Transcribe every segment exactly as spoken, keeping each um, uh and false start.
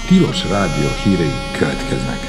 Tilos Rádió hírei következnek.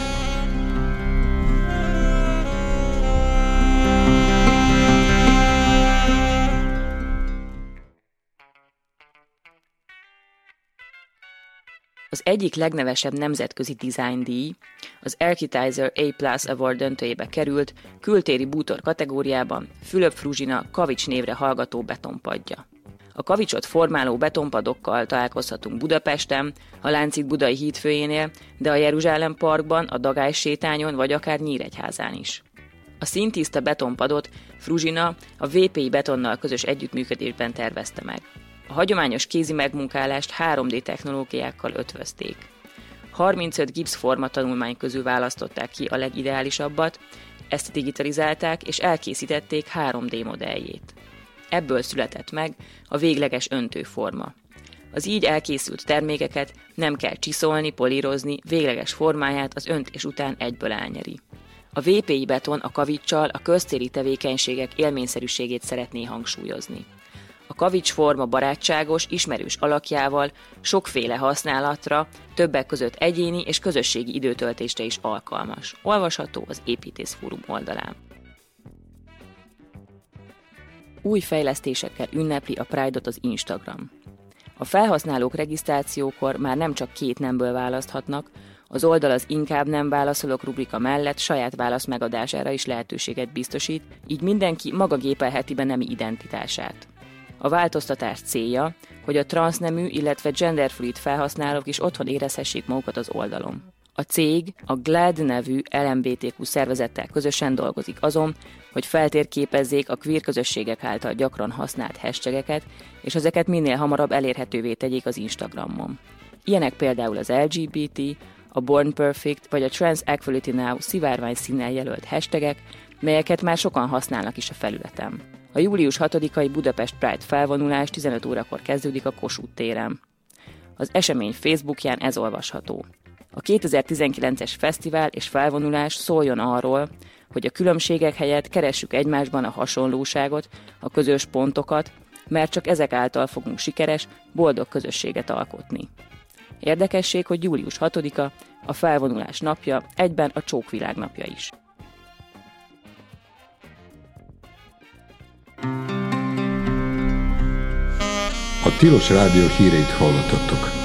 Az egyik legnevesebb nemzetközi design díj, az Architizer A Plus Award döntőjébe került kültéri bútor kategóriában Fülöp Fruzsina kavics névre hallgató betonpadja. A kavicsot formáló betonpadokkal találkozhatunk Budapesten, a Láncid budai hídfőjénél, de a Jeruzsálem parkban, a Dagály sétányon vagy akár Nyíregyházán is. A színtiszta betonpadot Fruzsina a vé pé i Betonnal közös együttműködésben tervezte meg. A hagyományos kézi megmunkálást három dé technológiákkal ötvözték. harmincöt gipszforma tanulmány közül választották ki a legideálisabbat, ezt digitalizálták és elkészítették három dé modelljét. Ebből született meg a végleges öntőforma. Az így elkészült termékeket nem kell csiszolni, polírozni, végleges formáját az öntés után egyből elnyeri. A vé pé i Beton a kaviccsal a köztéri tevékenységek élményszerűségét szeretné hangsúlyozni. A kavicsforma barátságos, ismerős alakjával sokféle használatra, többek között egyéni és közösségi időtöltésre is alkalmas. Olvasható az Építészfórum oldalán. Új fejlesztésekkel ünnepli a Pride-ot az Instagram. A felhasználók regisztrációkor már nem csak két nemből választhatnak, az oldal az inkább nem válaszolok rubrika mellett saját válasz megadására is lehetőséget biztosít, így mindenki maga gépelheti be nemi identitását. A változtatás célja, hogy a transznemű, illetve genderfluid felhasználók is otthon érezhessék magukat az oldalon. A cég a GLAD nevű el em bé té kú szervezettel közösen dolgozik azon, hogy feltérképezzék a queer közösségek által gyakran használt hashtageket, és ezeket minél hamarabb elérhetővé tegyék az Instagramon. Ilyenek például az el gé bé té, a Born Perfect vagy a Trans Equality Now szivárvány színnel jelölt hashtagek, melyeket már sokan használnak is a felületen. A július hatodikai Budapest Pride felvonulás tizenöt órakor kezdődik a Kossuth téren. Az esemény Facebookján ez olvasható. A kétezer-tizenkilences fesztivál és felvonulás szóljon arról, hogy a különbségek helyett keressük egymásban a hasonlóságot, a közös pontokat, mert csak ezek által fogunk sikeres, boldog közösséget alkotni. Érdekesség, hogy július hatodika a felvonulás napja, egyben a Csókvilág napja is. A Tilos Rádió híreit hallottattok.